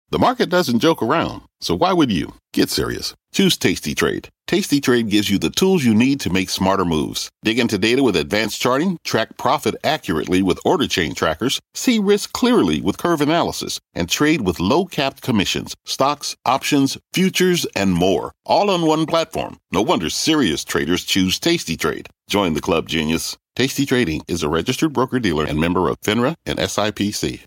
The market doesn't joke around, so why would you? Get serious. Choose Tasty Trade. Tasty Trade gives you the tools you need to make smarter moves. Dig into data with advanced charting, track profit accurately with order chain trackers, see risk clearly with curve analysis, and trade with low-capped commissions, stocks, options, futures, and more. All on one platform. No wonder serious traders choose Tasty Trade. Join the club, genius. Tasty Trading is a registered broker-dealer and member of FINRA and SIPC.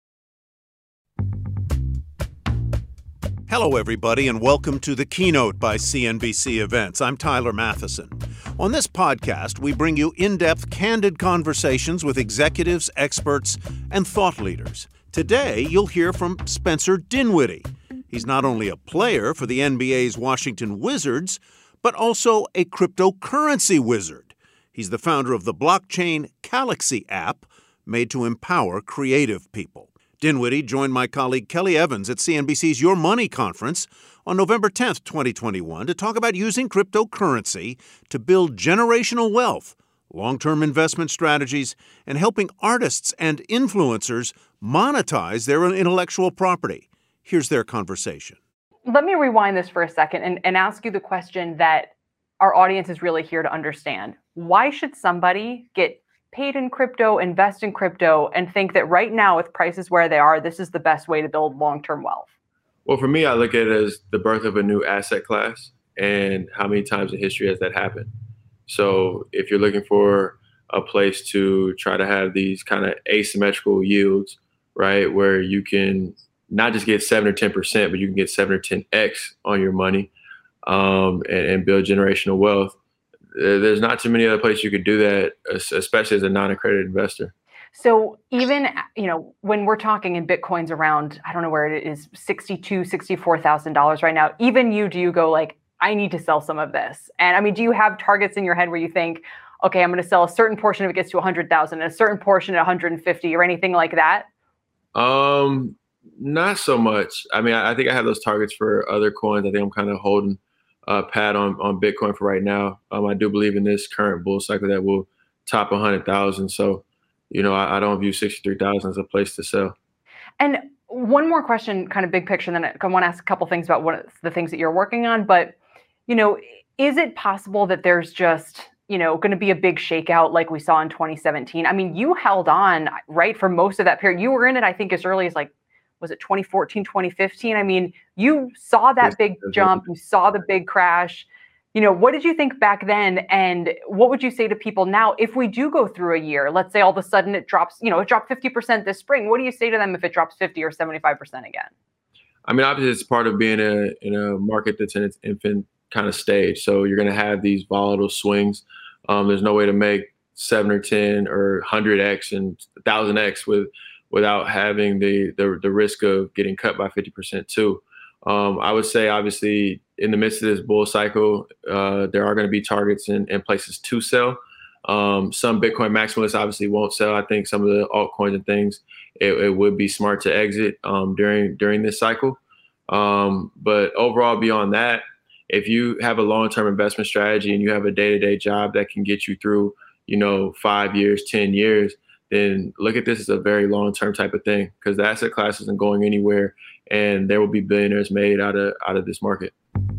Hello, everybody, and welcome to The Keynote by CNBC Events. I'm Tyler Matheson. On this podcast, we bring you in-depth, candid conversations with executives, experts, and thought leaders. Today, you'll hear from Spencer Dinwiddie. He's not only a player for the NBA's Washington Wizards, but also a cryptocurrency wizard. He's the founder of the blockchain Calaxy app, made to empower creative people. Dinwiddie joined my colleague Kelly Evans at CNBC's Your Money conference on November 10th, 2021, to talk about using cryptocurrency to build generational wealth, long-term investment strategies, and helping artists and influencers monetize their intellectual property. Here's their conversation. Let me rewind this for a second and ask you the question that our audience is really here to understand. Why should somebody get paid in crypto, invest in crypto, and think that right now with prices where they are, this is the best way to build long-term wealth? Well, for me, I look at it as the birth of a new asset class and how many times in history has that happened. So if you're looking for a place to try to have these kind of asymmetrical yields, right, where you can not just get 7 or 10%, but you can get 7 or 10x on your money and build generational wealth, there's not too many other places you could do that, especially as a non-accredited investor. So even, when we're talking in Bitcoin's around, I don't know where it is, $62,000, $64,000 right now, even do you go like, I need to sell some of this? And I mean, do you have targets in your head where you think, okay, I'm going to sell a certain portion if it gets to 100,000 and a certain portion at 150 or anything like that? Not so much. I mean, I think I have those targets for other coins. I think I'm kind of holding pad on Bitcoin for right now. I do believe in this current bull cycle that will top 100,000. So, I don't view 63,000 as a place to sell. And one more question, kind of big picture, and then I want to ask a couple things about what the things that you're working on. But, is it possible that there's just, going to be a big shakeout like we saw in 2017? I mean, you held on, right, for most of that period. You were in it, I think, as early as was it 2014, 2015? I mean, you saw that big jump, you saw the big crash. What did you think back then? And what would you say to people now if we do go through a year? Let's say all of a sudden it drops, it dropped 50% this spring. What do you say to them if it drops 50 or 75% again? I mean, obviously it's part of being in a market that's in its infant kind of stage. So you're going to have these volatile swings. There's no way to make 7 or 10 or 100x and 1,000x without having the risk of getting cut by 50% too. I would say, obviously, in the midst of this bull cycle, there are going to be targets and places to sell. Some Bitcoin maximalists obviously won't sell. I think some of the altcoins and things, it would be smart to exit during this cycle. But overall, beyond that, if you have a long-term investment strategy and you have a day-to-day job that can get you through, 5 years, 10 years, then look at this as a very long-term type of thing, because the asset class isn't going anywhere, and there will be billionaires made out of this market.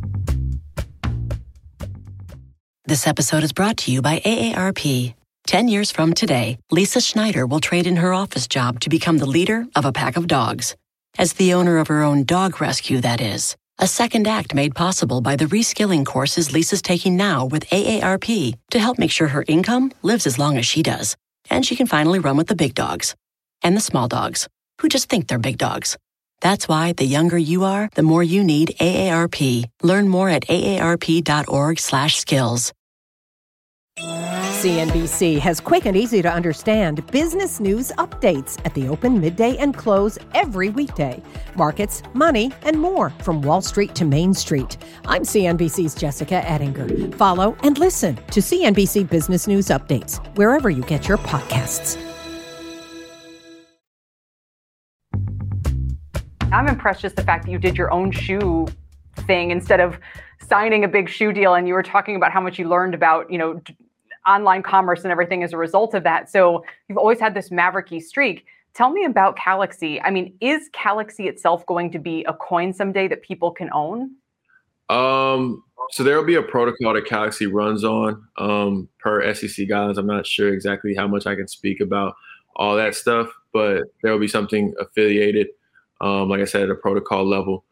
This episode is brought to you by AARP. 10 years from today, Lisa Schneider will trade in her office job to become the leader of a pack of dogs. As the owner of her own dog rescue, that is. A second act made possible by the reskilling courses Lisa's taking now with AARP to help make sure her income lives as long as she does. And she can finally run with the big dogs and the small dogs who just think they're big dogs. That's why the younger you are, the more you need AARP. Learn more at aarp.org/skills. CNBC has quick and easy to understand business news updates at the open, midday, and close every weekday. Markets, money, and more from Wall Street to Main Street. I'm CNBC's Jessica Ettinger. Follow and listen to CNBC Business News Updates wherever you get your podcasts. I'm impressed just the fact that you did your own shoe thing instead of signing a big shoe deal, and you were talking about how much you learned about, online commerce and everything as a result of that. So you've always had this mavericky streak. Tell me about Calaxy. I mean, is Calaxy itself going to be a coin someday that people can own? So there will be a protocol that Calaxy runs on per SEC guidelines. I'm not sure exactly how much I can speak about all that stuff, but there will be something affiliated, like I said, at a protocol level.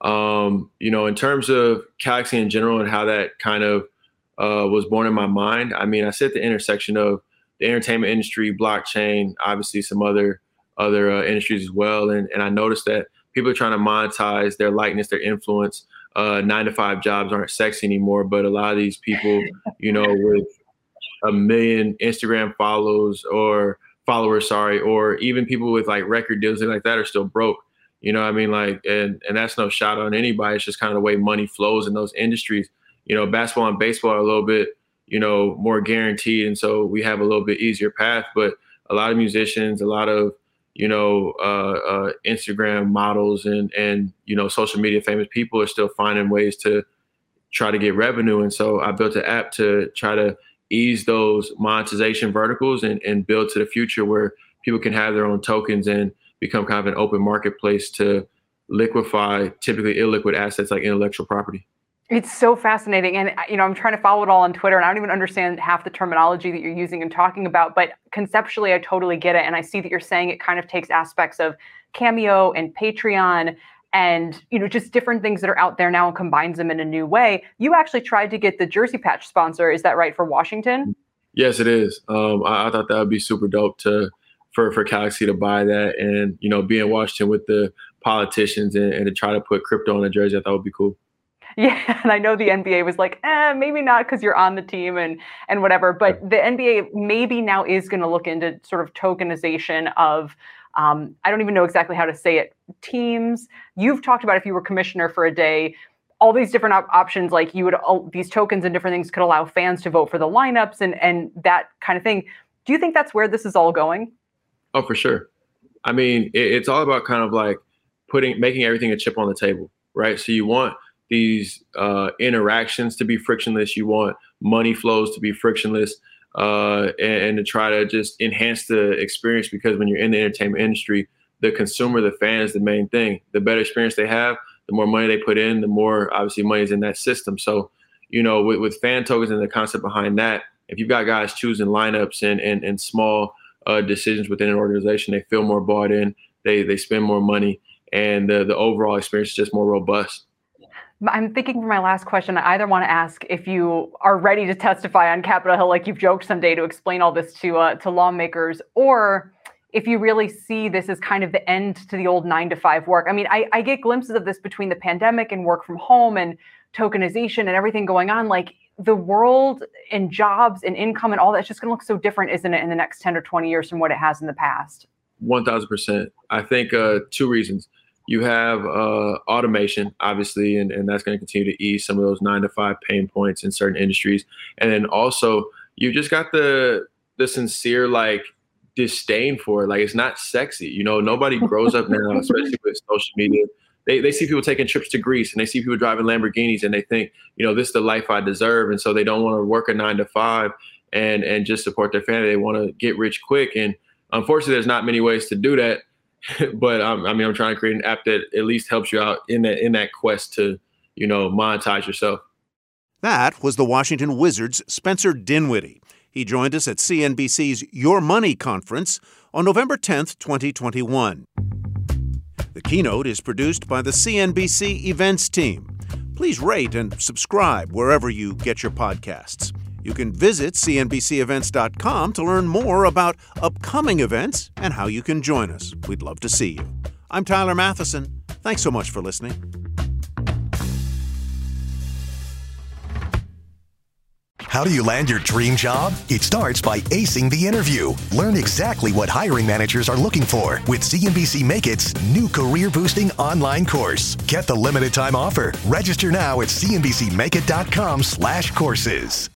In terms of Calaxy in general and how that kind of was born in my mind, I mean, I sit at the intersection of the entertainment industry, blockchain, obviously some other industries as well. And I noticed that people are trying to monetize their likeness, their influence. 9-to-5 jobs aren't sexy anymore, but a lot of these people, with 1 million Instagram followers, or even people with like record deals and like that are still broke. You know what I mean? Like, and that's no shot on anybody. It's just kind of the way money flows in those industries. Basketball and baseball are a little bit, more guaranteed. And so we have a little bit easier path, but a lot of musicians, a lot of, Instagram models and social media famous people are still finding ways to try to get revenue. And so I built an app to try to ease those monetization verticals and build to the future where people can have their own tokens and become kind of an open marketplace to liquefy typically illiquid assets like intellectual property. It's so fascinating. And, I'm trying to follow it all on Twitter, and I don't even understand half the terminology that you're using and talking about. But conceptually, I totally get it. And I see that you're saying it kind of takes aspects of Cameo and Patreon and, just different things that are out there now and combines them in a new way. You actually tried to get the Jersey Patch sponsor. Is that right, for Washington? Yes, it is. I thought that would be super dope for Calaxy to buy that and, be in Washington with the politicians and to try to put crypto on a jersey. I thought would be cool. Yeah, and I know the NBA was like, maybe not because you're on the team and whatever. But the NBA maybe now is going to look into sort of tokenization of, I don't even know exactly how to say it, teams. You've talked about if you were commissioner for a day, all these different options, like these tokens and different things could allow fans to vote for the lineups and that kind of thing. Do you think that's where this is all going? Oh, for sure. I mean, it's all about kind of like making everything a chip on the table, right? So you want these interactions to be frictionless. You want money flows to be frictionless and to try to just enhance the experience, because when you're in the entertainment industry, the consumer, the fan is the main thing. The better experience they have, the more money they put in, the more obviously money is in that system. So, with fan tokens and the concept behind that, if you've got guys choosing lineups and small decisions within an organization, they feel more bought in, they spend more money, and the overall experience is just more robust. I'm thinking for my last question, I either want to ask if you are ready to testify on Capitol Hill, like you've joked someday, to explain all this to lawmakers, or if you really see this as kind of the end to the old 9-to-5 work. I mean, I get glimpses of this between the pandemic and work from home and tokenization and everything going on. Like, the world and jobs and income and all that's just going to look so different, isn't it, in the next 10 or 20 years from what it has in the past? 1,000%. I think 2 reasons. You have automation, obviously, and that's going to continue to ease some of those 9-to-5 pain points in certain industries. And then also, you just got the sincere, like, disdain for it. Like, it's not sexy. Nobody grows up now, especially with social media. They see people taking trips to Greece and they see people driving Lamborghinis and they think, this is the life I deserve. And so they don't want to work a 9-to-5 and just support their family. They want to get rich quick. And unfortunately, there's not many ways to do that. But I'm trying to create an app that at least helps you out in that quest to, monetize yourself. That was the Washington Wizards' Spencer Dinwiddie. He joined us at CNBC's Your Money conference on November 10th, 2021. The keynote is produced by the CNBC events team. Please rate and subscribe wherever you get your podcasts. You can visit cnbcevents.com to learn more about upcoming events and how you can join us. We'd love to see you. I'm Tyler Matheson. Thanks so much for listening. How do you land your dream job? It starts by acing the interview. Learn exactly what hiring managers are looking for with CNBC Make It's new career-boosting online course. Get the limited time offer. Register now at cnbcmakeit.com/courses.